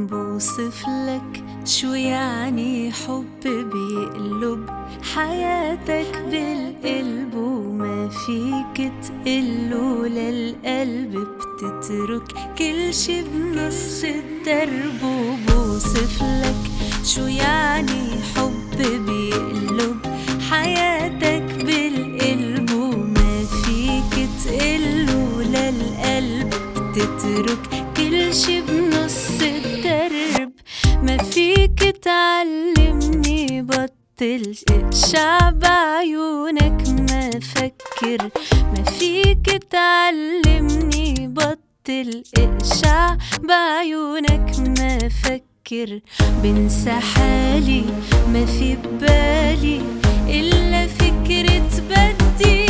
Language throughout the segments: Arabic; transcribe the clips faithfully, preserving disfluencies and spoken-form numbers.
بوصف لك شو يعني حب بيقلب حياتك بالقلب، وما فيك تقله للقلب، بتترك كل شي بنص الدرب. وبوصف لك شو يعني حب بيقلب حياتك بالقلب، وما فيك تقله للقلب، بتترك كل شي بنص الدرب. ما فيك تعلمني بطل اقشع بعيونك ما فكر، ما فيك تعلمني بطل اقشع بعيونك ما فكر. بنسى حالي ما في ببالي إلا فكرة بدي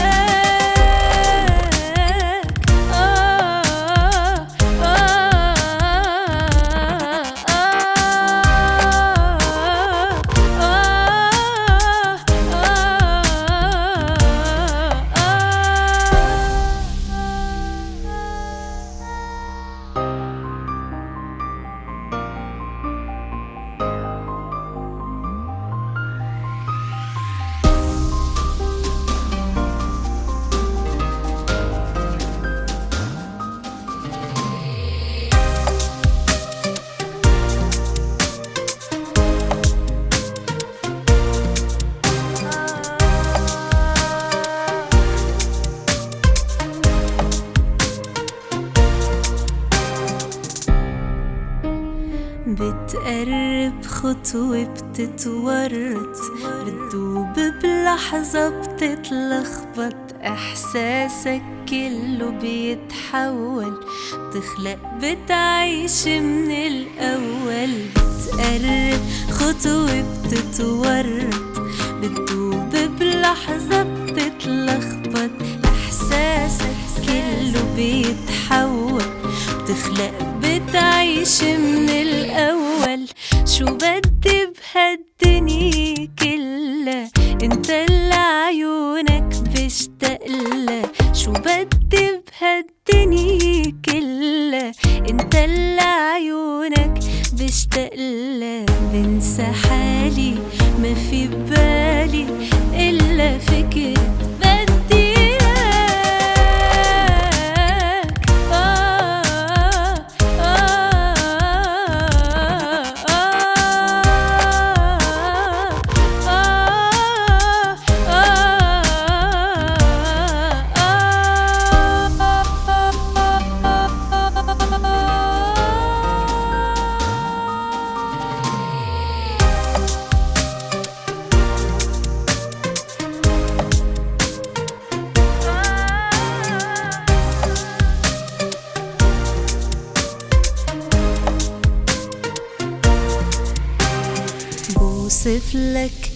بتقرب خطوة بتتورط، بتدوب بلحظة بتتلخبط، إحساسك كله بيتحول، بتخلق بتعيش من الأول. بتقرب خطوة بتتورط، بتدوب بلحظة بتتلخبط، إحساسك كله بيتحول، بتخلق بتعيش من الأول. شو بدي بهالدنيا كلها انت اللي عيونك بشتاقلا، شو بدي بهالدنيا كلها انت اللي عيونك بشتاقلا. بنسى حالي ما في ببالي إلا فكرة بدي بوصف لك